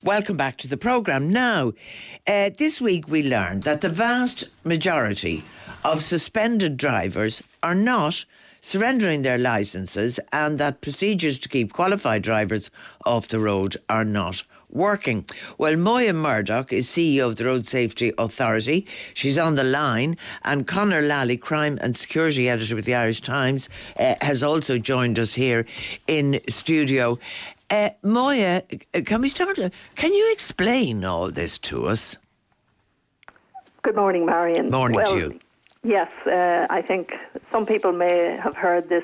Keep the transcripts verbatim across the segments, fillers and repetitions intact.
Welcome back to the programme. Now, uh, this week we learned that the vast majority of suspended drivers are not surrendering their licences and that procedures to keep qualified drivers off the road are not working. Well, Moya Murdoch is C E O of the Road Safety Authority. She's on the line, and Conor Lally, Crime and Security Editor with the Irish Times, uh, has also joined us here in studio. Uh, Moya, can we start? Can you explain all this to us? Good morning, Marion. Morning well, to you. Yes, uh, I think some people may have heard this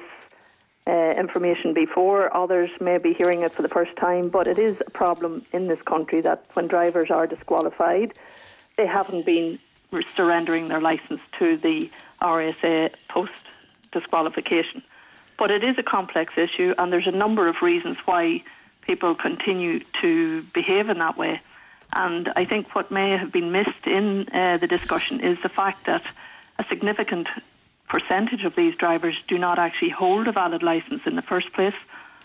Uh, information before, others may be hearing it for the first time, but it is a problem in this country that when drivers are disqualified, they haven't been surrendering their licence to the R S A post-disqualification. But it is a complex issue, and there's a number of reasons why people continue to behave in that way. And I think what may have been missed in uh, the discussion is the fact that a significant percentage of these drivers do not actually hold a valid licence in the first place,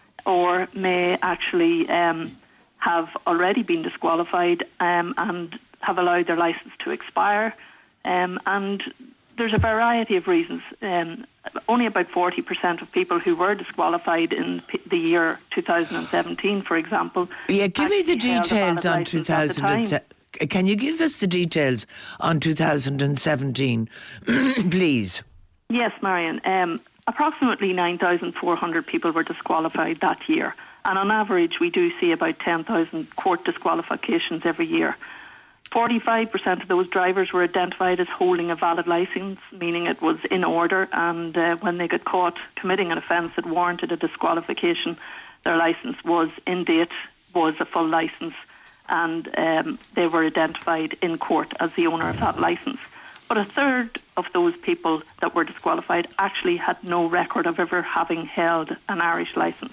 or may actually um, have already been disqualified um, and have allowed their licence to expire. Um, and there's a variety of reasons. Um, only about forty percent of people who were disqualified in p- the year two thousand seventeen, for example. Yeah, give me the details on two thousand seventeen. Can you give us the details on two thousand seventeen, please? Yes, Marion. Um, approximately nine thousand four hundred people were disqualified that year. And on average, we do see about ten thousand court disqualifications every year. forty-five percent of those drivers were identified as holding a valid licence, meaning it was in order, and uh, when they got caught committing an offence that warranted a disqualification, their licence was in date, was a full licence, and um, they were identified in court as the owner of that licence. But a third of those people that were disqualified actually had no record of ever having held an Irish licence.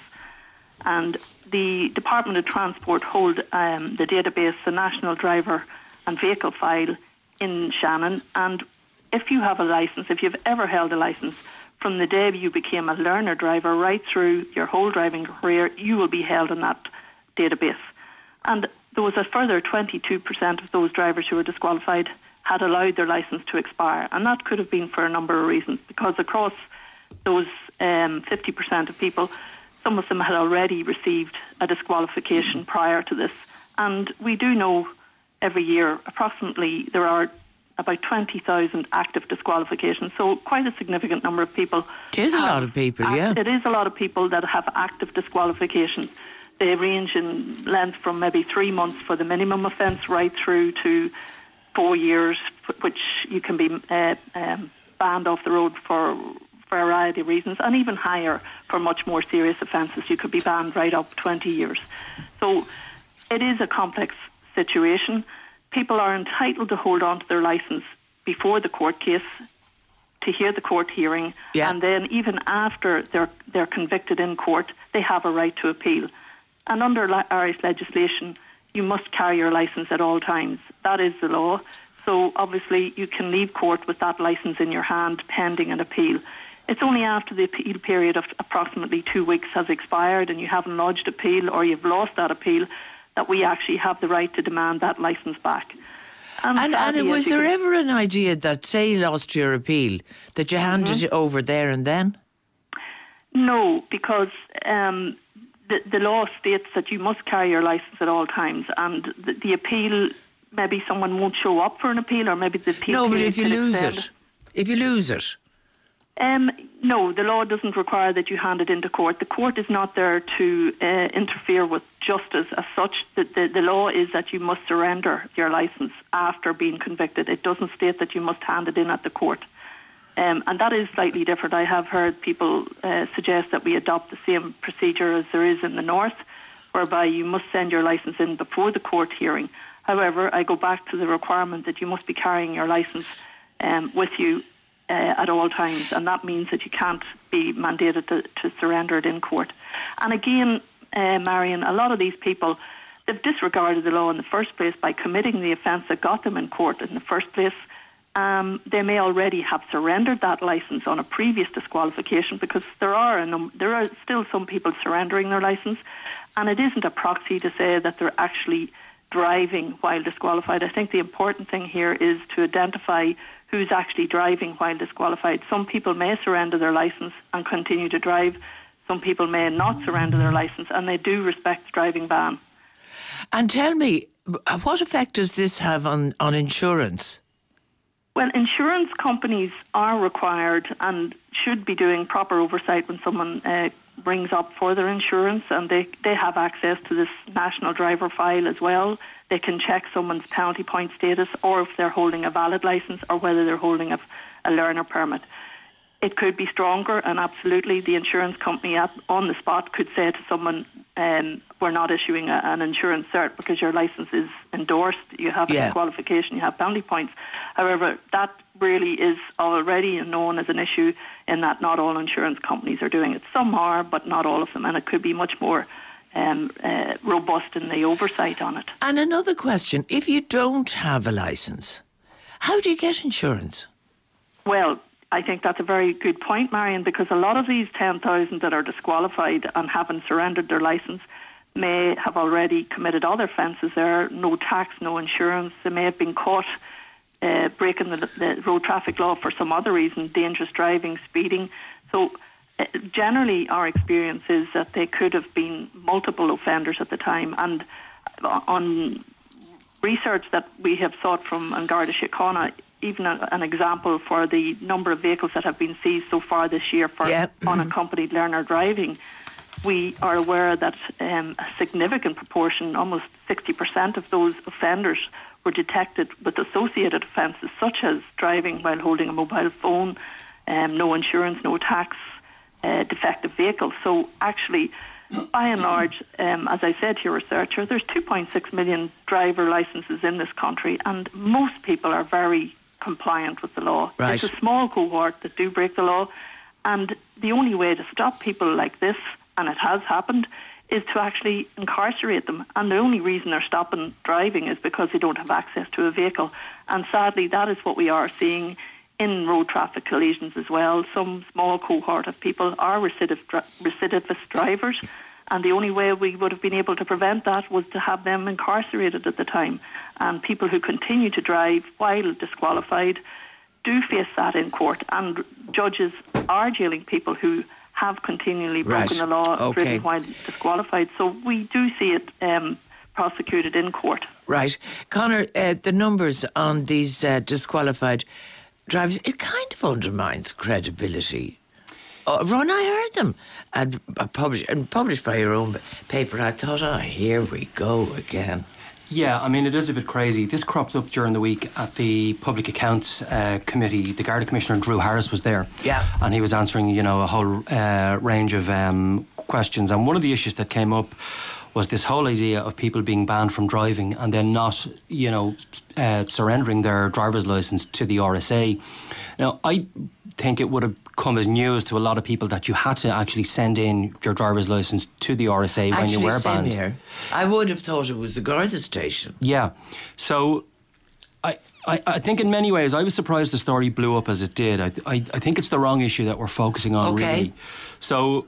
And the Department of Transport hold um, the database, the National Driver and Vehicle File in Shannon. And if you have a licence, if you've ever held a licence, from the day you became a learner driver right through your whole driving career, you will be held in that database. And there was a further twenty-two percent of those drivers who were disqualified had allowed their licence to expire. And that could have been for a number of reasons, because across those um, fifty percent of people, some of them had already received a disqualification prior to this. And we do know every year approximately there are about twenty thousand active disqualifications. So quite a significant number of people. It is a lot of people, act- yeah. It is a lot of people that have active disqualifications. They range in length from maybe three months for the minimum offence right through to four years, which you can be uh, um, banned off the road for, for a variety of reasons, and even higher for much more serious offences. You could be banned right up twenty years. So it is a complex situation. People are entitled to hold on to their licence before the court case, to hear the court hearing, yeah. and then even after they're, they're convicted in court, they have a right to appeal. And under Irish legislation, you must carry your licence at all times. That is the law. So obviously you can leave court with that licence in your hand pending an appeal. It's only after the appeal period of approximately two weeks has expired and you haven't lodged appeal, or you've lost that appeal, that we actually have the right to demand that licence back. And, and, sadly, and was there can... ever an idea that, say you lost your appeal, that you handed mm-hmm. it over there and then? No, because um, the, the law states that you must carry your licence at all times, and the, the appeal, maybe someone won't show up for an appeal, or maybe the appeal... No, but if you lose extend. it, if you lose it... Um, no, the law doesn't require that you hand it into court. The court is not there to uh, interfere with justice as such. The, the, the law is that you must surrender your licence after being convicted. It doesn't state that you must hand it in at the court. Um, and that is slightly different. I have heard people uh, suggest that we adopt the same procedure as there is in the north, whereby you must send your licence in before the court hearing. However, I go back to the requirement that you must be carrying your licence um, with you Uh, at all times, and that means that you can't be mandated to, to surrender it in court. And again, uh, Marion, a lot of these people, they've disregarded the law in the first place by committing the offence that got them in court in the first place. Um, they may already have surrendered that licence on a previous disqualification, because there are a num- there are still some people surrendering their licence, and it isn't a proxy to say that they're actually driving while disqualified. I think the important thing here is to identify who's actually driving while disqualified. Some people may surrender their licence and continue to drive. Some people may not surrender their licence, and they do respect the driving ban. And tell me, what effect does this have on, on insurance? Well, insurance companies are required and should be doing proper oversight when someone uh, brings up for their insurance, and they, they have access to this national driver file as well. They can check someone's penalty point status, or if they're holding a valid licence, or whether they're holding a, a learner permit. It could be stronger, and absolutely the insurance company at, on the spot could say to someone, um, we're not issuing a, an insurance cert because your licence is endorsed, you have yeah. a qualification, you have penalty points. However, that really is already known as an issue in that not all insurance companies are doing it. Some are, but not all of them, and it could be much more um, uh, robust in the oversight on it. And another question, if you don't have a licence, how do you get insurance? Well, I think that's a very good point, Marion, because a lot of these ten thousand that are disqualified and haven't surrendered their licence may have already committed other offences there, no tax, no insurance. They may have been caught uh, breaking the, the road traffic law for some other reason, dangerous driving, speeding. So uh, generally our experience is that they could have been multiple offenders at the time. And on research that we have sought from An Garda Síochána, even a, an example for the number of vehicles that have been seized so far this year for yeah. unaccompanied learner driving, we are aware that um, a significant proportion, almost sixty percent of those offenders were detected with associated offences such as driving while holding a mobile phone, um, no insurance, no tax, uh, defective vehicle. So actually, by and large, um, as I said to your researcher, there's two point six million driver licences in this country, and most people are very compliant with the law. Right. It's a small cohort that do break the law, and the only way to stop people like this, and it has happened, is to actually incarcerate them. And the only reason they're stopping driving is because they don't have access to a vehicle. And sadly, that is what we are seeing in road traffic collisions as well. Some small cohort of people are recidivist, recidivist drivers, and the only way we would have been able to prevent that was to have them incarcerated at the time. And people who continue to drive while disqualified do face that in court, and judges are jailing people who have continually broken right. the law, okay. driven while disqualified. So we do see it um, prosecuted in court. Right. Conor, uh, the numbers on these uh, disqualified drivers, it kind of undermines credibility. Oh, Ron, I heard them and uh, published, and published by your own paper. I thought, oh, here we go again. Yeah, I mean, it is a bit crazy. This cropped up during the week at the Public Accounts uh, Committee. The Garda Commissioner, Drew Harris, was there. Yeah. And he was answering, you know, a whole uh, range of um, questions. And one of the issues that came up was this whole idea of people being banned from driving and then not, you know, uh, surrendering their driver's licence to the R S A. Now, I think it would have come as news to a lot of people that you had to actually send in your driver's licence to the R S A when actually, you were same banned. Here. I would have thought it was the Garda station. Yeah. So I, I, I think in many ways I was surprised the story blew up as it did. I, I, I think it's the wrong issue that we're focusing on, okay. really. So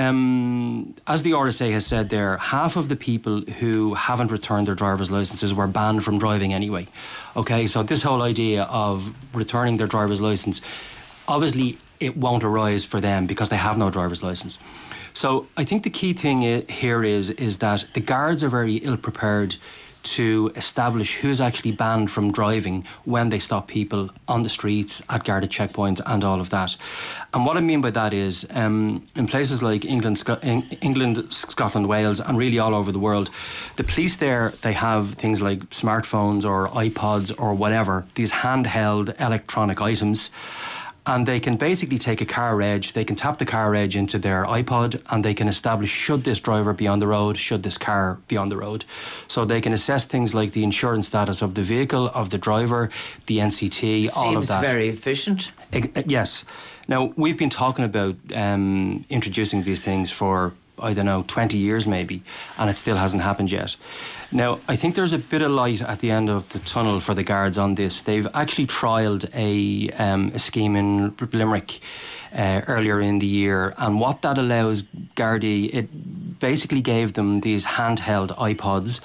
um, as the R S A has said there, half of the people who haven't returned their driver's licences were banned from driving anyway. Okay, so this whole idea of returning their driver's licence, obviously it won't arise for them because they have no driver's licence. So I think the key thing I- here is is that the guards are very ill prepared to establish who's actually banned from driving when they stop people on the streets, at guarded checkpoints and all of that. And what I mean by that is um, in places like England, Sc- England, Scotland, Wales and really all over the world, the police there, they have things like smartphones or iPods or whatever, these handheld electronic items. And they can basically take a car reg, they can tap the car reg into their iPod and they can establish should this driver be on the road, should this car be on the road. So they can assess things like the insurance status of the vehicle, of the driver, the N C T, Seems all of that. Seems very efficient. Uh, yes. Now, we've been talking about um, introducing these things for, I don't know, twenty years maybe, and it still hasn't happened yet. Now, I think there's a bit of light at the end of the tunnel for the guards on this. They've actually trialled a, um, a scheme in Limerick uh, earlier in the year, and what that allows Gardaí, it basically gave them these handheld iPods,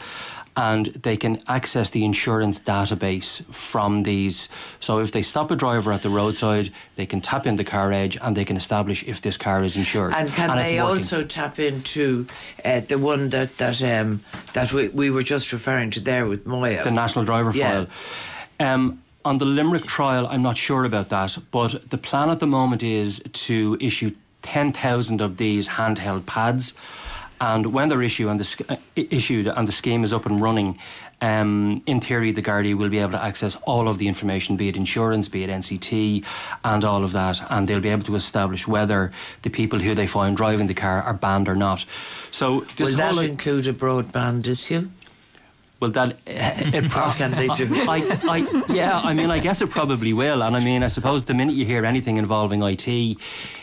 and they can access the insurance database from these. So if they stop a driver at the roadside, they can tap in the car edge and they can establish if this car is insured. And can and they also tap into uh, the one that that um, that we, we were just referring to there with Moya? The National Driver Yeah. File. Um, on the Limerick trial, I'm not sure about that, but the plan at the moment is to issue ten thousand of these handheld pads. And when they're issued and the, uh, issued and the scheme is up and running, um, in theory, the Gardaí will be able to access all of the information, be it insurance, be it N C T, and all of that, and they'll be able to establish whether the people who they find driving the car are banned or not. So this will that whole, include a broadband issue? Well, that uh, it What can they do? I, I, yeah, I mean, I guess it probably will, and I mean, I suppose the minute you hear anything involving I T,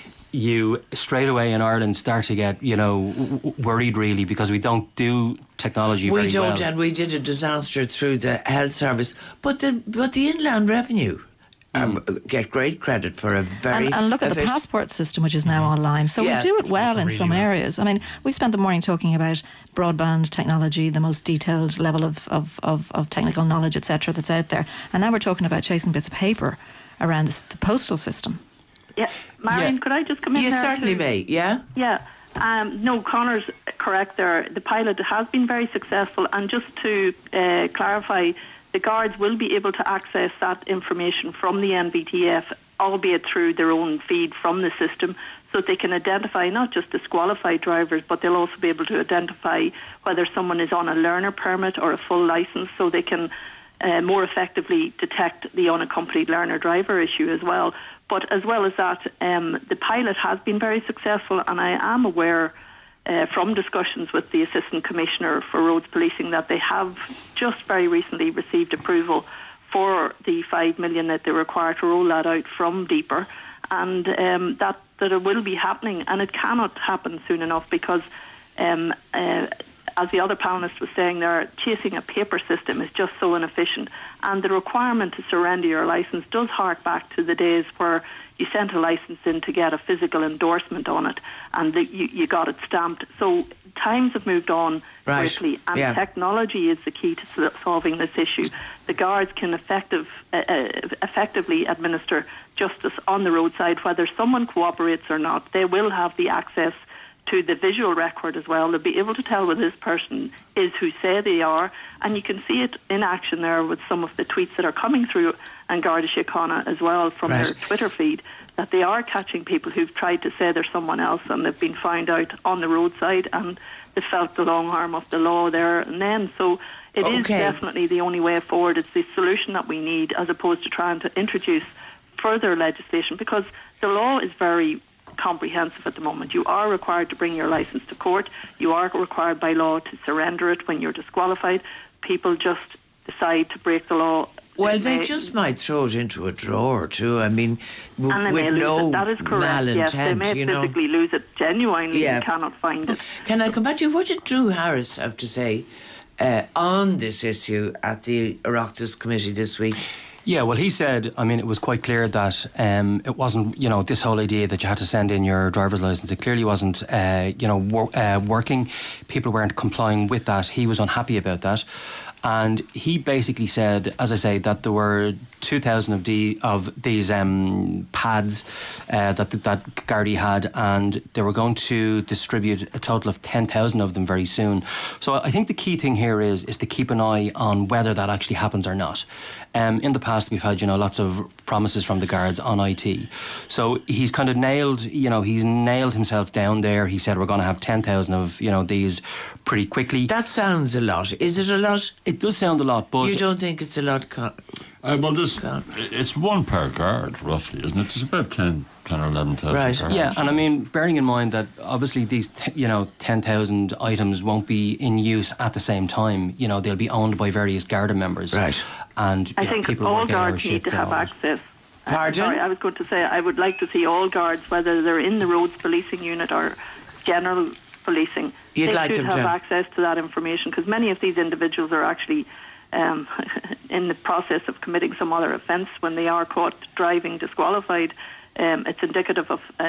you straight away in Ireland start to get, you know, w- worried really, because we don't do technology We very don't, well. and we did a disaster through the health service. But the but the Inland Revenue um, get great credit for a very And, and look at the efficient- passport system, which is now online. So Yeah. we do it well in Really some well. areas. I mean, we spent the morning talking about broadband technology, the most detailed level of, of, of, of technical knowledge, et cetera, that's out there. And now we're talking about chasing bits of paper around this, the postal system. Yeah, Marion, Yeah. could I just come in You there? certainly too? may, yeah? Yeah. Um, no, Connor's correct there. The pilot has been very successful, and just to uh, clarify, the guards will be able to access that information from the N B T F, albeit through their own feed from the system, so they can identify not just disqualified drivers, but they'll also be able to identify whether someone is on a learner permit or a full licence, so they can uh, more effectively detect the unaccompanied learner driver issue as well. But as well as that, um, the pilot has been very successful, and I am aware uh, from discussions with the Assistant Commissioner for Roads Policing that they have just very recently received approval for the five million that they require to roll that out from Deeper, and um, that, that it will be happening, and it cannot happen soon enough because um, uh, as the other panellist was saying there, chasing a paper system is just so inefficient. And the requirement to surrender your licence does hark back to the days where you sent a licence in to get a physical endorsement on it and the, you, you got it stamped. So times have moved on Right. quickly, and Yeah. technology is the key to sol- solving this issue. The guards can effective, uh, uh, effectively administer justice on the roadside, whether someone cooperates or not. They will have the access to the visual record as well. They'll be able to tell whether this person is who say they are, and you can see it in action there with some of the tweets that are coming through and Garda Síochána as well from Right. their Twitter feed, that they are catching people who've tried to say they're someone else and they've been found out on the roadside and they felt the long arm of the law there and then. So it is Okay. definitely the only way forward. It's the solution that we need, as opposed to trying to introduce further legislation, because the law is very comprehensive at the moment. You are required to bring your licence to court. You are required by law to surrender it when you're disqualified. People just decide to break the law. Well, they just might throw it into a drawer too. I mean, w- and they may with lose no it. That is correct. malintent, Yes, they may you know. physically lose it genuinely Yeah. and cannot find it. Can I come back to you? What did Drew Harris have to say uh, on this issue at the Oireachtas Committee this week? Yeah, well, he said, I mean, it was quite clear that um, it wasn't, you know, this whole idea that you had to send in your driver's licence, it clearly wasn't, uh, you know, wor- uh, working. People weren't complying with that. He was unhappy about that. And he basically said, as I say, that there were two thousand of, the, of these um, pads uh, that that Gardaí had, and they were going to distribute a total of ten thousand of them very soon. So I think the key thing here is is to keep an eye on whether that actually happens or not. Um, in the past, we've had, you know, lots of promises from the guards on I T. So he's kind of nailed, you know, he's nailed himself down there. He said we're going to have ten thousand of, you know, these pretty quickly. That sounds a lot. Is it a lot? It does sound a lot, but You don't think it's a lot? Con- Uh, well, this, it's one per guard, roughly, isn't it? There's about ten, ten or eleven thousand Right. guards. yeah, and I mean, bearing in mind that obviously these, t- you know, ten thousand items won't be in use at the same time. You know, they'll be owned by various Garda members. Right. And you I know, think people all working hours guards need shift to have hours. access. Uh, Pardon? Sorry, I was going to say I would like to see all guards, whether they're in the roads policing unit or general policing, You'd they like should them have to. access to that information, because many of these individuals are actually um, in the process of committing some other offence when they are caught driving disqualified. Um, it's indicative of um,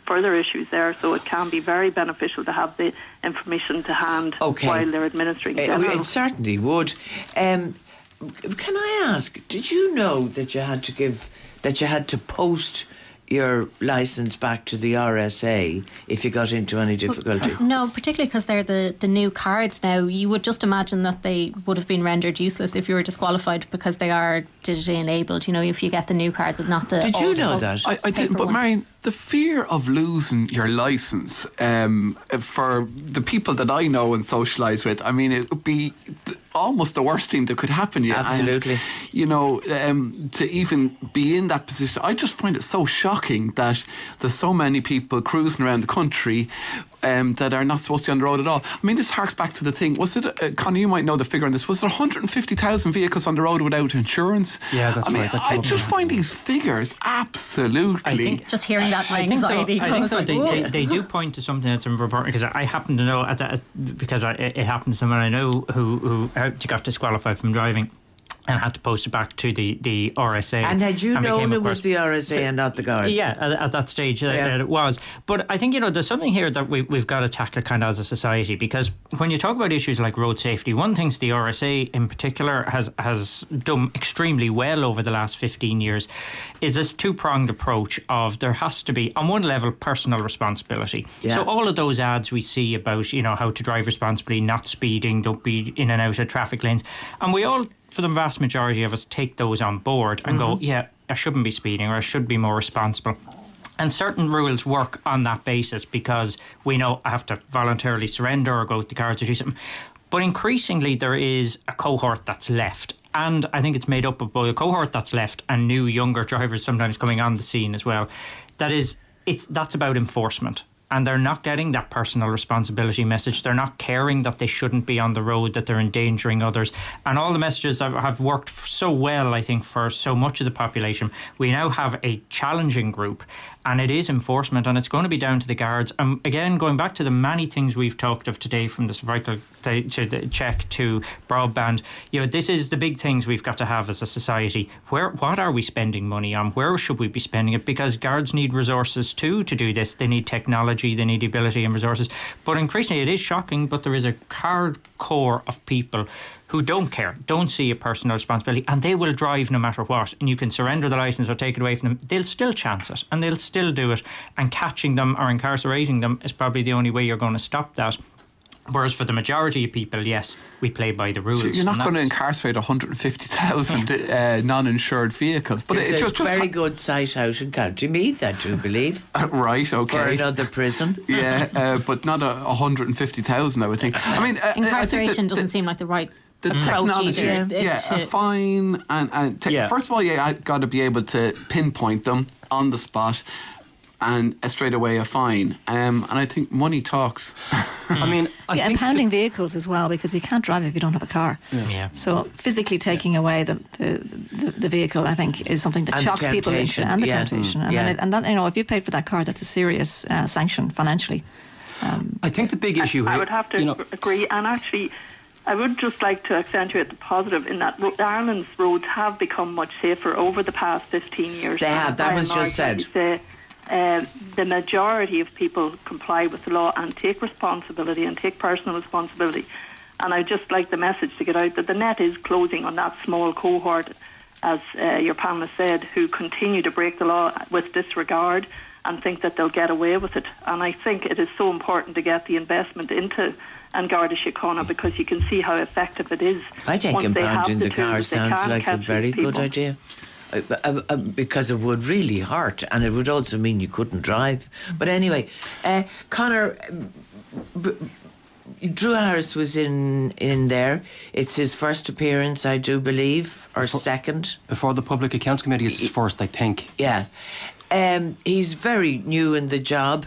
further issues there. So it can be very beneficial to have the information to hand okay. while they're administering Uh, general. it certainly would. Um, can I ask, did you know that you had to give, that you had to post your licence back to the R S A if you got into any difficulty? No, particularly because they're the, the new cards now. You would just imagine that they would have been rendered useless if you were disqualified because they are digitally enabled. You know, if you get the new card, not the Did you old know pub- that? I, I didn't, but one. Marion, the fear of losing your licence, um, for the people that I know and socialise with, I mean, it would be th- almost the worst thing that could happen to you. Absolutely. And, you know, um, to even be in that position, I just find it so shocking that there's so many people cruising around the country um, that are not supposed to be on the road at all. I mean, this harks back to the thing. Was it, uh, Connie, you might know the figure on this, was there one hundred fifty thousand vehicles on the road without insurance? Yeah, that's I mean, right. That I came up, just yeah. find these figures absolutely... I think- Just hearing that, my I think, though, anxiety I think goes though like, they, "Whoa." they, they do point to something that's important because I happen to know at the, at, because I, it happened to someone I know who who got disqualified from driving and had to post it back to the, the R S A. And had you and became, known of it was course- the R S A and not the Guards? Yeah, at, at that stage uh, Yeah. it was. But I think, you know, there's something here that we, we've got to tackle kind of as a society, because when you talk about issues like road safety, one thing the R S A in particular has, has done extremely well over the last fifteen years is this two-pronged approach of there has to be, on one level, personal responsibility. Yeah. So all of those ads we see about, you know, how to drive responsibly, not speeding, don't be in and out of traffic lanes, and we all, for the vast majority of us, take those on board and Mm-hmm. go, yeah, I shouldn't be speeding, or I should be more responsible. And certain rules work on that basis because we know I have to voluntarily surrender or go to the car to do something. But increasingly there is a cohort that's left. And I think it's made up of both a cohort that's left and new younger drivers sometimes coming on the scene as well. That is, it's that's about enforcement. And they're not getting that personal responsibility message. They're not caring that they shouldn't be on the road, that they're endangering others. And all the messages that have worked so well, I think, for so much of the population. We now have a challenging group, and it is enforcement, and it's going to be down to the Guards. And again, going back to the many things we've talked of today, from the cervical to the check to broadband, you know, this is the big things we've got to have as a society. Where, what are we spending money on? Where should we be spending it? Because Guards need resources too to do this. They need technology, they need ability and resources. But increasingly, it is shocking, but there is a hard core of people who don't care, don't see a personal responsibility, and they will drive no matter what. And you can surrender the licence or take it away from them. They'll still chance it, and they'll still do it. And catching them or incarcerating them is probably the only way you're going to stop that. Whereas for the majority of people, yes, we play by the rules. So you're not and going to that's- incarcerate one hundred fifty thousand uh, non-insured vehicles. But There's it a just, just very ha- good site out in County Meath, I do believe, Uh, right, for okay. another prison. Yeah, uh, but not a one hundred fifty thousand, I would think. I mean, uh, I think Incarceration that doesn't the, seem like the right the approach technology, either. yeah, It- a it- fine and, and te- Yeah. first of all, yeah, I've got to be able to pinpoint them on the spot, and uh, straight away a fine. Um, and I think money talks. I mean, I Yeah, think impounding vehicles as well, because you can't drive if you don't have a car. Yeah. So physically taking away the, the, the, the vehicle, I think, is something that And the shocks people into, temptation, and the yeah. temptation. Mm, And, yeah. then it, and that, you know, if you paid for that car, that's a serious uh, sanction financially. I think the big issue I here, would have to you know, agree, and actually, I would just like to accentuate the positive in that ro- Ireland's roads have become much safer over the past fifteen years. They have, that By was and just large, I said. would say, uh, the majority of people comply with the law and take responsibility and take personal responsibility. And I'd just like the message to get out that the net is closing on that small cohort, as uh, your panelist said, who continue to break the law with disregard and think that they'll get away with it. And I think it is so important to get the investment into An Garda Síochána, because you can see how effective it is. I think Once they have impounding the, tools, car they sounds can like a catch very these people. good idea. Uh, uh, uh, because it would really hurt, and it would also mean you couldn't drive. But anyway, uh, Conor, b- b- Drew Harris was in in there. It's his first appearance, I do believe, or Before- second. before the Public Accounts Committee, it's his first, I think. Yeah, um, he's very new in the job.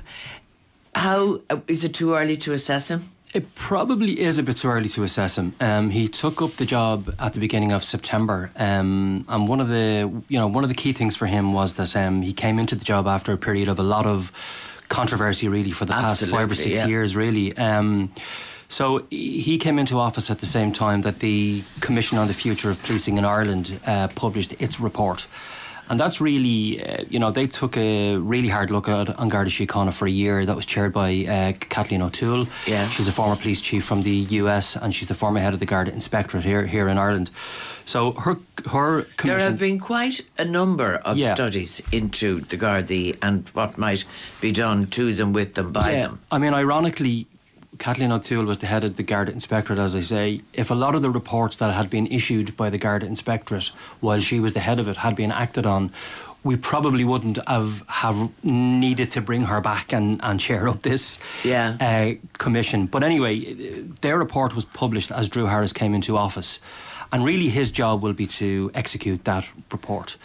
How uh, is it too early to assess him? It probably is a bit too early to assess him. Um, he took up the job at the beginning of September, um, and one of the you know one of the key things for him was that um, he came into the job after a period of a lot of controversy, really, for the past five or Absolutely, six yeah. years, really. Um, so he came into office at the same time that the Commission on the Future of Policing in Ireland uh, published its report. And that's really, uh, you know, they took a really hard look at on Garda Síochána for a year. That was chaired by uh, Kathleen O'Toole. Yeah. She's a former police chief from the U S and she's the former head of the Garda Inspectorate here here in Ireland. So her her commission, There have been quite a number of Yeah. studies into the Gardaí and what might be done to them, with them, by yeah, them. I mean, ironically, Kathleen O'Toole was the head of the Garda Inspectorate, as I say. If a lot of the reports that had been issued by the Garda Inspectorate while she was the head of it had been acted on, we probably wouldn't have, have needed to bring her back and, and chair up this Yeah. uh, commission. But anyway, their report was published as Drew Harris came into office. And really his job will be to execute that report.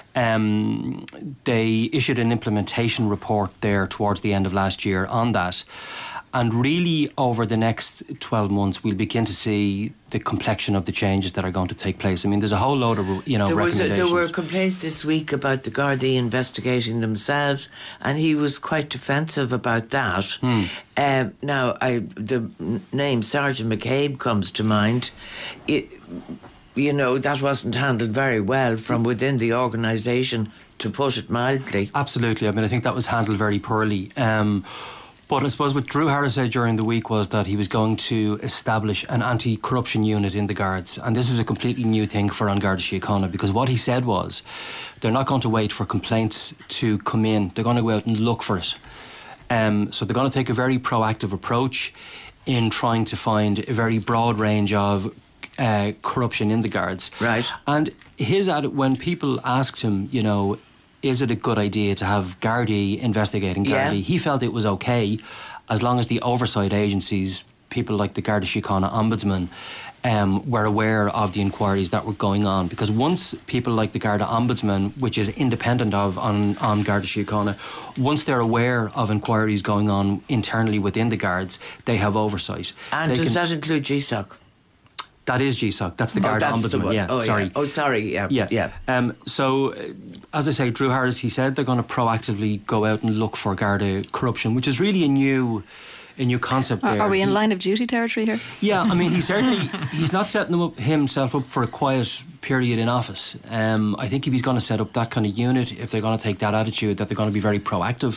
Um, they issued an implementation report there towards the end of last year on that. And really, over the next twelve months, we'll begin to see the complexion of the changes that are going to take place. I mean, there's a whole load of, you know, There, was a, recommendations. there were complaints this week about the Gardaí investigating themselves, and he was quite defensive about that. Hmm. Um, now, I, the name Sergeant McCabe comes to mind. It, you know, that wasn't handled very well from within the organisation, to put it mildly. Absolutely. I mean, I think that was handled very poorly. Um, But I suppose what Drew Harris said during the week was that he was going to establish an anti-corruption unit in the Guards. And this is a completely new thing for An Garda Síochána, because what he said was they're not going to wait for complaints to come in. They're going to go out and look for it. Um, so they're going to take a very proactive approach in trying to find a very broad range of uh, corruption in the Guards. Right. And his ad- when people asked him, you know, is it a good idea to have Gardaí investigating Gardaí? Yeah. He felt it was okay as long as the oversight agencies, people like the Garda Síochána Ombudsman, um, were aware of the inquiries that were going on. Because once people like the Garda Ombudsman, which is independent of on, on Garda Síochána, once they're aware of inquiries going on internally within the Guards, they have oversight. And They does can- that include G S O C? That is G S O C. That's the Oh, Garda that's the Ombudsman. one. Yeah, Oh, sorry. yeah. Oh, sorry. Yeah. Yeah. Yeah. Um, so, uh, as I say, Drew Harris, he said they're going to proactively go out and look for Garda corruption, which is really a new, a new concept Are, there. are we in He- line of duty territory here? Yeah, I mean, he certainly he's not setting them up, himself up for a quiet period in office. Um, I think if he's going to set up that kind of unit, if they're going to take that attitude, that they're going to be very proactive.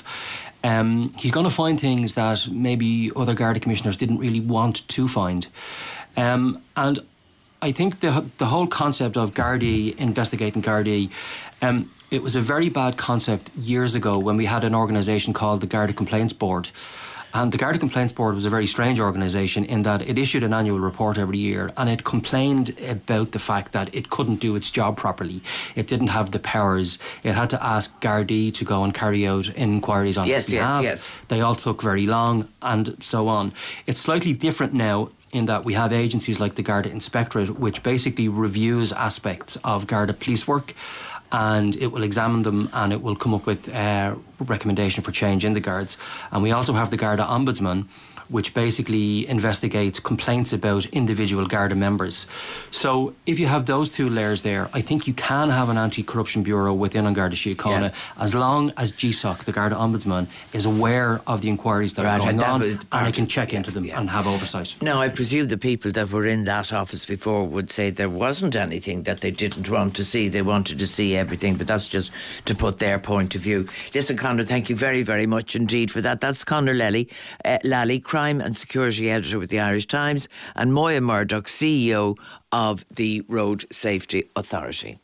Um, he's going to find things that maybe other Garda commissioners didn't really want to find, um, and I think the the whole concept of Gardaí investigating Gardaí, um, it was a very bad concept years ago when we had an organisation called the Garda Complaints Board. And the Garda Complaints Board was a very strange organisation in that it issued an annual report every year and it complained about the fact that it couldn't do its job properly. It didn't have the powers. It had to ask Gardaí to go and carry out inquiries on Yes, its yes, behalf. yes. They all took very long and so on. It's slightly different now in that we have agencies like the Garda Inspectorate, which basically reviews aspects of Garda police work, and it will examine them and it will come up with a recommendation for change in the Guards. And we also have the Garda Ombudsman, which basically investigates complaints about individual Garda members. So if you have those two layers there, I think you can have an anti-corruption bureau within An Garda Síochána, Yeah. as long as G S O C, the Garda Ombudsman, is aware of the inquiries that Right, are going and that on was and part they can of- check yeah, into them yeah. and have oversight. Now, I presume the people that were in that office before would say there wasn't anything that they didn't want to see. They wanted to see everything, but that's just to put their point of view. Listen, Conor, thank you very, very much indeed for that. That's Conor Lally, uh, Lally, Crime and Security Editor with the Irish Times, and Moya Murdoch, C E O of the Road Safety Authority.